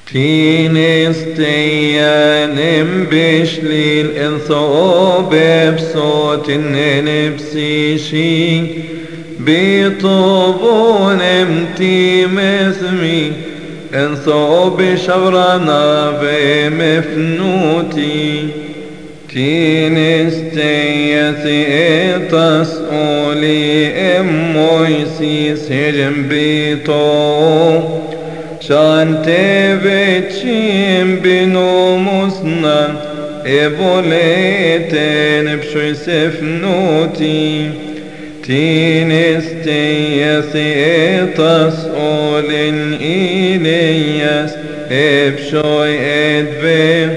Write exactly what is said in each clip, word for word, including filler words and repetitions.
تينستيان بشليل إن صوب بصوت نبسيشي بيطوبون امتي مثمي إن صوب شورنا بمفنوتي تينستيثي تسؤولي امويسي سجن بيطو شان تبتشيم بنو مسنا إبوليتين بشوي سفنوتي تينستيثي تسؤولين إلياس إبشوي إدبي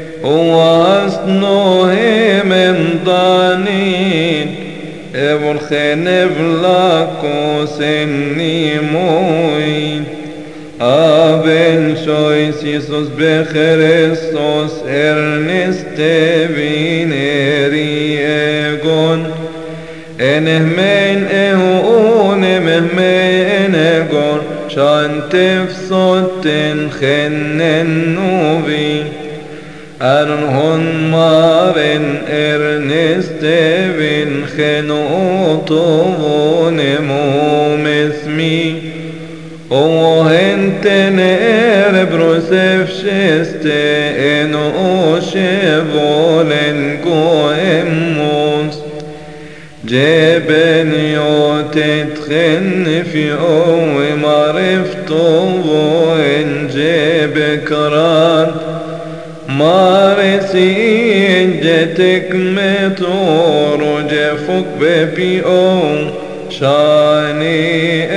واسنوه من ضانين ابو الخنف لاكو سني موين ابن شوي سيسوس بخريستوس ارنست بينيري ايغون انه من اهون مهمين ايغون شانتف صوتن خنن نوبي أرهن مارن إرنست بن خنوطون مومثمي وهنتن إربروسف شست إنو شبولن قواموس جبن يوتتخن في أوي معرفتو وإن جب كران مارسي جتك متور جفك ببيو شاني